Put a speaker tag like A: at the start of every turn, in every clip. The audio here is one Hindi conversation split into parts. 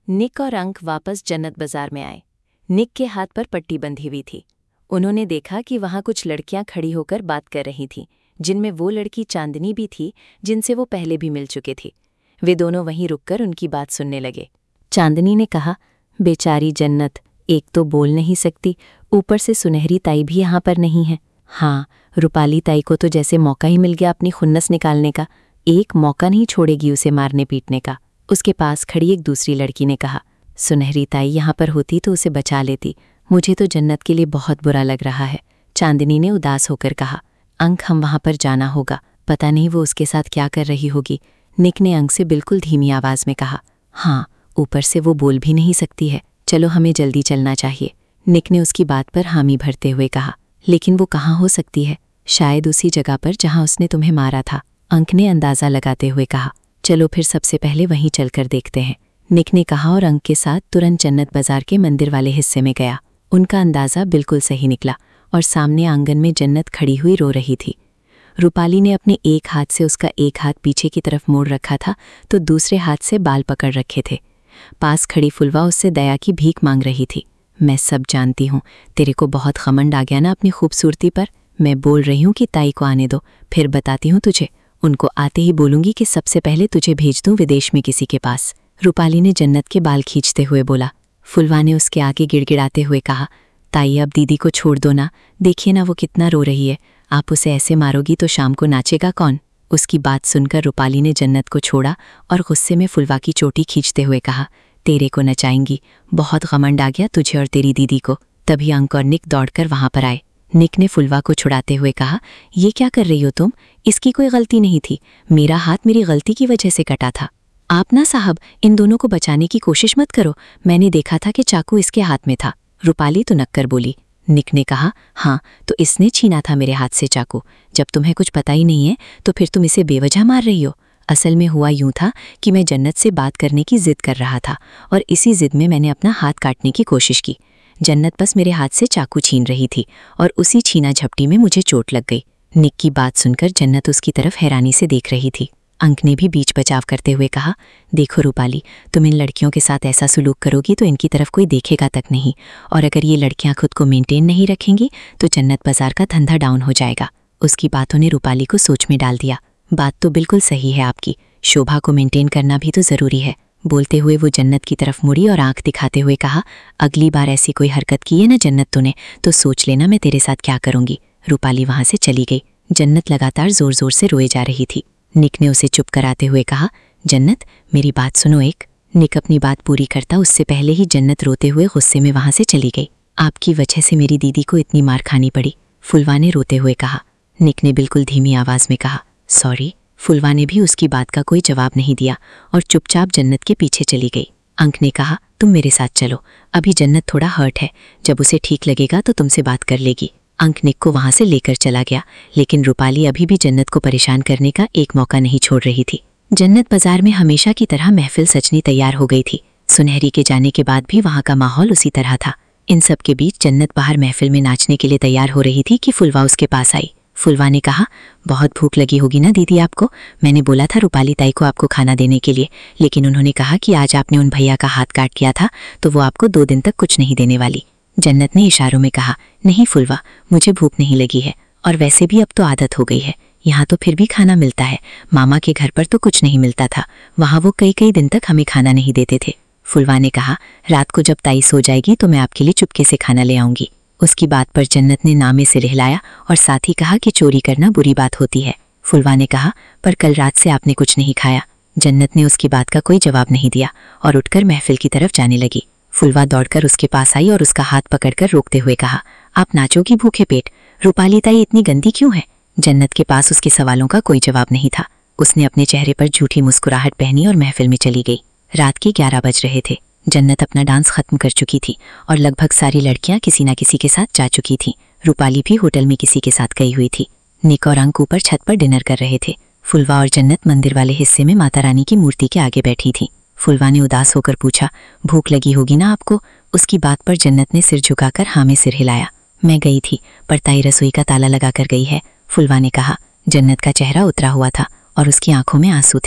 A: निक और अंक वापस जन्नत बाजार में आए। निक के हाथ पर पट्टी बंधी हुई थी। उन्होंने देखा कि वहां कुछ लड़कियां खड़ी होकर बात कर रही थीं, जिनमें वो लड़की चांदनी भी थी जिनसे वो पहले भी मिल चुके थे। वे दोनों वहीं रुककर उनकी बात सुनने लगे। चांदनी ने कहा, बेचारी जन्नत, एक तो बोल नहीं सकती, ऊपर से सुनहरी ताई भी यहाँ पर नहीं है। हाँ, रूपाली ताई को तो जैसे मौका ही मिल गया अपनी खुन्नस निकालने का, एक मौका नहीं छोड़ेगी उसे मारने पीटने का। उसके पास खड़ी एक दूसरी लड़की ने कहा, सुनहरी ताई यहाँ पर होती तो उसे बचा लेती, मुझे तो जन्नत के लिए बहुत बुरा लग रहा है। चांदनी ने उदास होकर कहा, अंक, हम वहाँ पर जाना होगा, पता नहीं वो उसके साथ क्या कर रही होगी। निक ने अंक से बिल्कुल धीमी आवाज़ में कहा, हाँ, ऊपर से वो बोल भी नहीं सकती है, चलो हमें जल्दी चलना चाहिए। निक ने उसकी बात पर हामी भरते हुए कहा, लेकिन वो कहाँ हो सकती है? शायद उसी जगह पर जहाँ उसने तुम्हें मारा था। अंक ने अंदाज़ा लगाते हुए कहा, चलो फिर सबसे पहले वहीं चलकर देखते हैं। निक ने कहा और अंक के साथ तुरंत जन्नत बाजार के मंदिर वाले हिस्से में गया। उनका अंदाज़ा बिल्कुल सही निकला और सामने आंगन में जन्नत खड़ी हुई रो रही थी। रूपाली ने अपने एक हाथ से उसका एक हाथ पीछे की तरफ मोड़ रखा था तो दूसरे हाथ से बाल पकड़ रखे थे। पास खड़ी फुलवा उससे दया की भीख मांग रही थी। मैं सब जानती हूँ, तेरे को बहुत घमंड आ गया ना अपनी खूबसूरती पर। मैं बोल रही हूँ कि ताई को आने दो, फिर बताती हूँ तुझे। उनको आते ही बोलूँगी कि सबसे पहले तुझे भेज दूँ विदेश में किसी के पास। रूपाली ने जन्नत के बाल खींचते हुए बोला। फुलवा ने उसके आगे गिड़गिड़ाते हुए कहा, ताई अब दीदी को छोड़ दो ना, देखिए ना वो कितना रो रही है, आप उसे ऐसे मारोगी तो शाम को नाचेगा कौन? उसकी बात सुनकर रूपाली ने जन्नत को छोड़ा और गुस्से में फुलवा की चोटी खींचते हुए कहा, तेरे को नचाएंगी, बहुत घमंड आ गया तुझे और तेरी दीदी को। तभी अंक और निक दौड़कर वहां पर आए। निक ने फुलवा को छुड़ाते हुए कहा, ये क्या कर रही हो तुम? इसकी कोई गलती नहीं थी, मेरा हाथ मेरी गलती की वजह से कटा था। आप ना साहब, इन दोनों को बचाने की कोशिश मत करो, मैंने देखा था कि चाकू इसके हाथ में था। रूपाली तो नक्कर बोली। निक ने कहा, हाँ तो इसने छीना था मेरे हाथ से चाकू। जब तुम्हें कुछ पता ही नहीं है तो फिर तुम इसे बेवजह मार रही हो। असल में हुआ यूं था कि मैं जन्नत से बात करने की जिद कर रहा था और इसी जिद में मैंने अपना हाथ काटने की कोशिश की। जन्नत बस मेरे हाथ से चाकू छीन रही थी और उसी छीना झपटी में मुझे चोट लग गई। निक की बात सुनकर जन्नत उसकी तरफ हैरानी से देख रही थी। अंक ने भी बीच बचाव करते हुए कहा, देखो रूपाली, तुम इन लड़कियों के साथ ऐसा सुलूक करोगी तो इनकी तरफ कोई देखेगा तक नहीं, और अगर ये लड़कियां खुद को मेंटेन नहीं रखेंगी तो जन्नत बाजार का धंधा डाउन हो जाएगा। उसकी बातों ने रूपाली को सोच में डाल दिया। बात तो बिल्कुल सही है आपकी, शोभा को मेंटेन करना भी तो ज़रूरी है। बोलते हुए वो जन्नत की तरफ मुड़ी और आंख दिखाते हुए कहा, अगली बार ऐसी कोई हरकत की है ना जन्नत तूने, तो सोच लेना मैं तेरे साथ क्या करूँगी। रूपाली वहाँ से चली गई। जन्नत लगातार ज़ोर ज़ोर से रोए जा रही थी। निक ने उसे चुप कराते हुए कहा, जन्नत मेरी बात सुनो एक। निक अपनी बात पूरी करता उससे पहले ही जन्नत रोते हुए गुस्से में वहाँ से चली गई। आपकी वजह से मेरी दीदी को इतनी मार खानी पड़ी, फुलवा ने रोते हुए कहा। निक ने बिल्कुल धीमी आवाज़ में कहा, सॉरी। फुलवा ने भी उसकी बात का कोई जवाब नहीं दिया और चुपचाप जन्नत के पीछे चली गई। अंक ने कहा, तुम मेरे साथ चलो, अभी जन्नत थोड़ा हर्ट है, जब उसे ठीक लगेगा तो तुमसे बात कर लेगी। अंक निक को वहां से लेकर चला गया, लेकिन रूपाली अभी भी जन्नत को परेशान करने का एक मौका नहीं छोड़ रही थी। जन्नत बाजार में हमेशा की तरह महफिल सजनी तैयार हो गई थी। सुनहरी के जाने के बाद भी वहां का माहौल उसी तरह था। इन सब के बीच जन्नत बाहर महफिल में नाचने के लिए तैयार हो रही थी कि फुलवा उसके पास आई। फुलवा ने कहा, बहुत भूख लगी होगी ना दीदी आपको, मैंने बोला था रूपाली ताई को आपको खाना देने के लिए, लेकिन उन्होंने कहा कि आज आपने उन भैया का हाथ काट किया था तो वो आपको 2 दिन तक कुछ नहीं देने वाली। जन्नत ने इशारों में कहा, नहीं फुलवा, मुझे भूख नहीं लगी है, और वैसे भी अब तो आदत हो गई है, यहाँ तो फिर भी खाना मिलता है, मामा के घर पर तो कुछ नहीं मिलता था, वहाँ वो कई कई दिन तक हमें खाना नहीं देते थे। फुलवा ने कहा, रात को जब ताई सो जाएगी तो मैं आपके लिए चुपके से खाना ले आऊँगी। उसकी बात पर जन्नत ने नामे से रिहलाया और साथ ही कहा कि चोरी करना बुरी बात होती है। फुलवा ने कहा, पर कल रात से आपने कुछ नहीं खाया। जन्नत ने उसकी बात का कोई जवाब नहीं दिया और उठकर महफिल की तरफ जाने लगी। फुलवा दौड़कर उसके पास आई और उसका हाथ पकड़कर रोकते हुए कहा, आप नाचोगी भूखे पेट, रूपाली ताई इतनी गंदी क्यों है? जन्नत के पास उसके सवालों का कोई जवाब नहीं था। उसने अपने चेहरे पर झूठी मुस्कुराहट पहनी और महफिल में चली गई। रात के 11 बज रहे थे। जन्नत अपना डांस खत्म कर चुकी थी और लगभग सारी लड़कियां किसी न किसी के साथ जा चुकी थीं। रूपाली भी होटल में किसी के साथ गई हुई थी। निक और अंक ऊपर छत पर डिनर कर रहे थे। फुलवा और जन्नत मंदिर वाले हिस्से में माता रानी की मूर्ति के आगे बैठी थी। फुलवा ने उदास होकर पूछा, भूख लगी होगी ना आपको? उसकी बात पर जन्नत ने सिर झुकाकर हाँ में सिर हिलाया। मैं गई थी, पर ताई रसोई का ताला लगा कर गई है, फुलवा ने कहा। जन्नत का चेहरा उतरा हुआ था और उसकी आंखों में आंसू थे।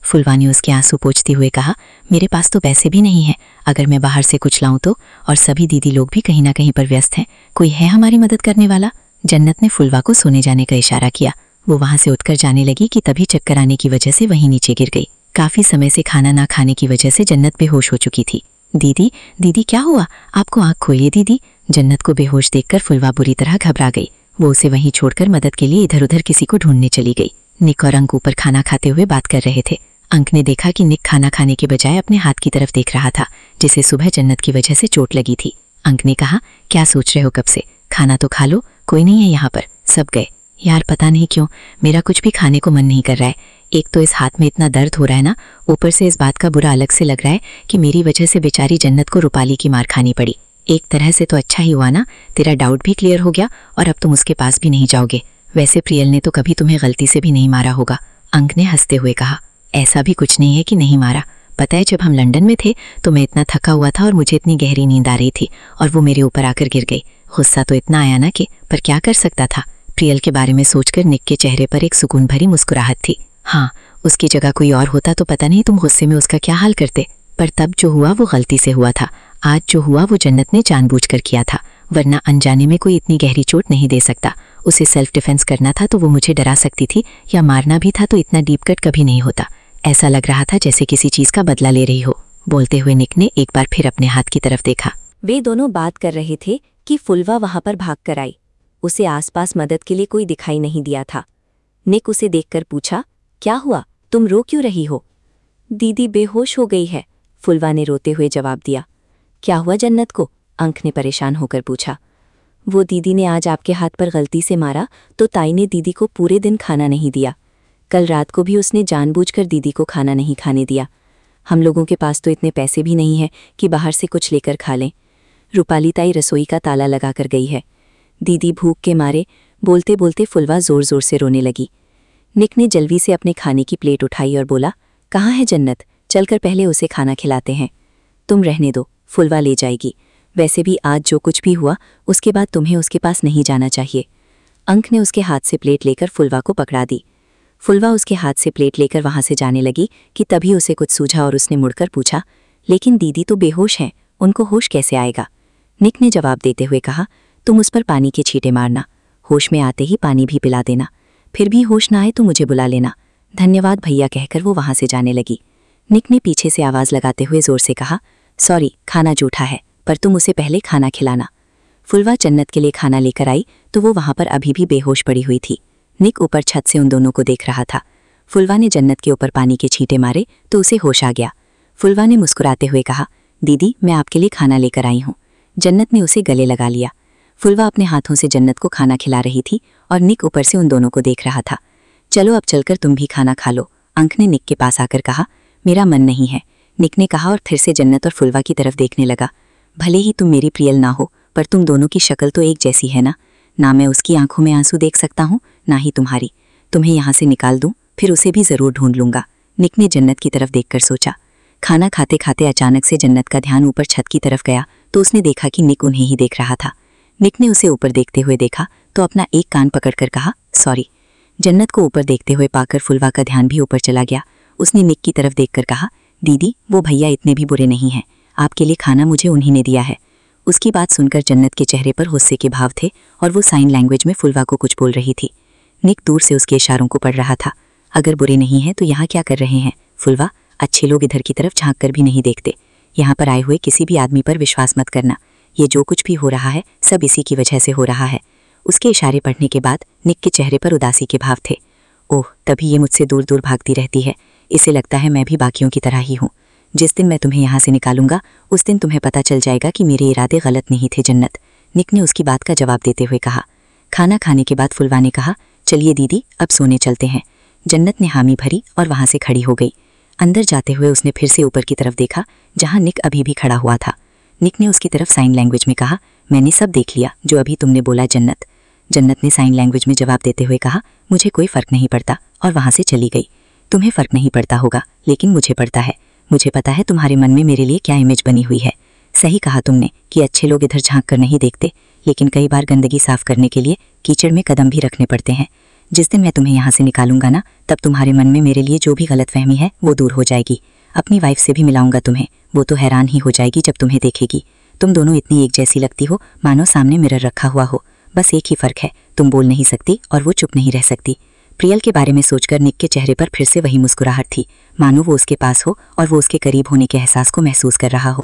A: फुलवा ने उसके आंसू पोंछते हुए कहा, मेरे पास तो पैसे भी नहीं है, अगर मैं बाहर से कुछ लाऊं तो, और सभी दीदी लोग भी कहीं ना कहीं पर व्यस्त हैं, कोई है हमारी मदद करने वाला? जन्नत ने फुलवा को सोने जाने का इशारा किया। वो वहां से उठकर जाने लगी कि तभी चक्कर आने की वजह से वहीं नीचे गिर गई। काफी समय से खाना ना खाने की वजह से जन्नत बेहोश हो चुकी थी। दीदी, दीदी क्या हुआ? आपको आंख खोलिए दीदी। जन्नत को बेहोश देखकर फुलवा बुरी तरह घबरा गई। वो उसे वहीं छोड़कर मदद के लिए इधर उधर किसी को ढूंढने चली गई। निक और अंक ऊपर खाना खाते हुए बात कर रहे थे। अंक ने देखा कि निक खाना खाने के बजाय अपने हाथ की तरफ देख रहा था, जिसे सुबह जन्नत की वजह से चोट लगी थी। अंक ने कहा, क्या सोच रहे हो कब से? खाना तो खा लो, कोई नहीं है यहाँ पर, सब गए। यार पता नहीं क्यों मेरा कुछ भी खाने को मन नहीं कर रहा है। एक तो इस हाथ में इतना दर्द हो रहा है ना, ऊपर से इस बात का बुरा अलग से लग रहा है कि मेरी वजह से बेचारी जन्नत को रूपाली की मार खानी पड़ी। एक तरह से तो अच्छा ही हुआ ना, तेरा डाउट भी क्लियर हो गया और अब तुम उसके पास भी नहीं जाओगे। वैसे प्रियल ने तो कभी तुम्हें गलती से भी नहीं मारा होगा। अंक ने हंसते हुए कहा, ऐसा भी कुछ नहीं है कि नहीं मारा। पता है जब हम लंदन में थे तो मैं इतना थका हुआ था और मुझे इतनी गहरी नींद आ रही थी और वो मेरे ऊपर आकर गिर गई। गुस्सा तो इतना आया ना कि, पर क्या कर सकता था। प्रियल के बारे में सोचकर निक के चेहरे पर एक सुकून भरी मुस्कुराहट थी। हाँ, उसकी जगह कोई और होता तो पता नहीं तुम गुस्से में उसका क्या हाल करते, पर तब जो हुआ वो गलती से हुआ था। आज जो हुआ वो जन्नत ने जानबूझकर किया था, वरना अनजाने में कोई इतनी गहरी चोट नहीं दे सकता। उसे सेल्फ डिफेंस करना था तो वो मुझे डरा सकती थी, या मारना भी था तो इतना डीप कट कभी नहीं होता। ऐसा लग रहा था जैसे किसी चीज का बदला ले रही हो। बोलते हुए निक ने एक बार फिर अपने हाथ की तरफ देखा।
B: वे दोनों बात कर रहे थे कि फुलवा वहां पर भाग कर आई। उसे आसपास मदद के लिए कोई दिखाई नहीं दिया था। निक उसे देखकर पूछा, क्या हुआ, तुम रो क्यों रही हो? दीदी बेहोश हो गई है, फुलवा ने रोते हुए जवाब दिया। क्या हुआ जन्नत को? अंक ने परेशान होकर पूछा। वो दीदी ने आज आपके हाथ पर गलती से मारा तो ताई ने दीदी को पूरे दिन खाना नहीं दिया। कल रात को भी उसने जानबूझकर दीदी को खाना नहीं खाने दिया। हम लोगों के पास तो इतने पैसे भी नहीं है कि बाहर से कुछ लेकर खा लें। रूपाली ताई रसोई का ताला लगाकर गई है। दीदी भूख के मारे बोलते बोलते फुलवा जोर जोर से रोने लगी। निक ने जल्दी से अपने खाने की प्लेट उठाई और बोला, कहाँ है जन्नत? चलकर पहले उसे खाना खिलाते हैं। तुम रहने दो, फुलवा ले जाएगी। वैसे भी आज जो कुछ भी हुआ उसके बाद तुम्हें उसके पास नहीं जाना चाहिए। अंक ने उसके हाथ से प्लेट लेकर फुलवा को पकड़ा दी। फुलवा उसके हाथ से प्लेट लेकर वहां से जाने लगी कि तभी उसे कुछ सूझा और उसने मुड़कर पूछा, लेकिन दीदी तो बेहोश हैं, उनको होश कैसे आएगा? निक ने जवाब देते हुए कहा, तुम उस पर पानी के छींटे मारना, होश में आते ही पानी भी पिला देना, फिर भी होश ना आए तो मुझे बुला लेना। धन्यवाद भैया, कहकर वो वहां से जाने लगी। निक ने पीछे से आवाज लगाते हुए जोर से कहा, सॉरी, खाना जूठा है, पर तुम उसे पहले खाना खिलाना। फुलवा जन्नत के लिए खाना लेकर आई तो वो वहां पर अभी भी बेहोश पड़ी हुई थी। निक ऊपर छत से उन दोनों को देख रहा था। फुलवा ने जन्नत के ऊपर पानी के छींटे मारे तो उसे होश आ गया। फुलवा ने मुस्कुराते हुए कहा, दीदी मैं आपके लिए खाना लेकर आई हूँ। जन्नत ने उसे गले लगा लिया। फुलवा अपने हाथों से जन्नत को खाना खिला रही थी और निक ऊपर से उन दोनों को देख रहा था। चलो अब चलकर तुम भी खाना खा लो, अंक ने निक के पास आकर कहा। मेरा मन नहीं है, निक ने कहा और फिर से जन्नत और फुलवा की तरफ देखने लगा। भले ही तुम मेरी प्रियल ना हो, पर तुम दोनों की शक्ल तो एक जैसी है ना मैं उसकी आंखों में आंसू देख सकता हूँ, ना ही तुम्हारी। तुम्हें यहाँ से निकाल दूं, फिर उसे भी जरूर ढूंढ लूंगा, निक ने जन्नत की तरफ देखकर सोचा। खाना खाते खाते अचानक से जन्नत का ध्यान ऊपर छत की तरफ गया तो उसने देखा कि निक उन्हें ही देख रहा था। निक ने उसे ऊपर देखते हुए देखा तो अपना एक कान पकड़कर कहा, सॉरी। जन्नत को ऊपर देखते हुए पाकर फुलवा का ध्यान भी ऊपर चला गया। उसने निक की तरफ देखकर कहा, दीदी वो भैया इतने भी बुरे नहीं हैं, आपके लिए खाना मुझे उन्हीं ने दिया है। उसकी बात सुनकर जन्नत के चेहरे पर गुस्से के भाव थे और वो साइन लैंग्वेज में फुलवा को कुछ बोल रही थी। निक दूर से उसके इशारों को पढ़ रहा था। अगर बुरे नहीं हैं तो यहाँ क्या कर रहे हैं फुलवा? अच्छे लोग इधर की तरफ झांक कर भी नहीं देखते। यहाँ पर आए हुए किसी भी आदमी पर विश्वास मत करना। ये जो कुछ भी हो रहा है सब इसी की वजह से हो रहा है। उसके इशारे पढ़ने के बाद निक के चेहरे पर उदासी के भाव थे। ओह, तभी ये मुझसे दूर दूर भागती रहती है। इसे लगता है मैं भी बाकियों की तरह ही हूँ। जिस दिन मैं तुम्हें यहाँ से निकालूंगा उस दिन तुम्हें पता चल जाएगा कि मेरे इरादे गलत नहीं थे जन्नत, निक ने उसकी बात का जवाब देते हुए कहा। खाना खाने के बाद फुलवा ने कहा, चलिए दीदी अब सोने चलते हैं। जन्नत ने हामी भरी और वहां से खड़ी हो गई। अंदर जाते हुए उसने फिर से ऊपर की तरफ देखा जहां निक अभी भी खड़ा हुआ था। निक ने उसकी तरफ साइन लैंग्वेज में कहा, मैंने सब देख लिया जो अभी तुमने बोला जन्नत। जन्नत ने साइन लैंग्वेज में जवाब देते हुए कहा, मुझे कोई फर्क नहीं पड़ता, और वहां से चली गई। तुम्हें फर्क नहीं पड़ता होगा लेकिन मुझे पड़ता है। मुझे पता है तुम्हारे मन में मेरे लिए क्या इमेज बनी हुई है। सही कहा तुमने कि अच्छे लोग इधर झांक कर नहीं देखते, लेकिन कई बार गंदगी साफ करने के लिए कीचड़ में कदम भी रखने पड़ते हैं। जिस दिन मैं तुम्हें यहाँ से निकालूंगा ना, तब तुम्हारे मन में मेरे लिए जो भी गलतफहमी है वो दूर हो जाएगी। अपनी वाइफ से भी मिलाऊंगा तुम्हें, वो तो हैरान ही हो जाएगी जब तुम्हें देखेगी। तुम दोनों इतनी एक जैसी लगती हो, मानो सामने मिरर रखा हुआ हो। बस एक ही फर्क है, तुम बोल नहीं सकती और वो चुप नहीं रह सकती। प्रियल के बारे में सोचकर निक के चेहरे पर फिर से वही मुस्कुराहट थी, मानो वो उसके पास हो और वो उसके करीब होने के एहसास को महसूस कर रहा हो।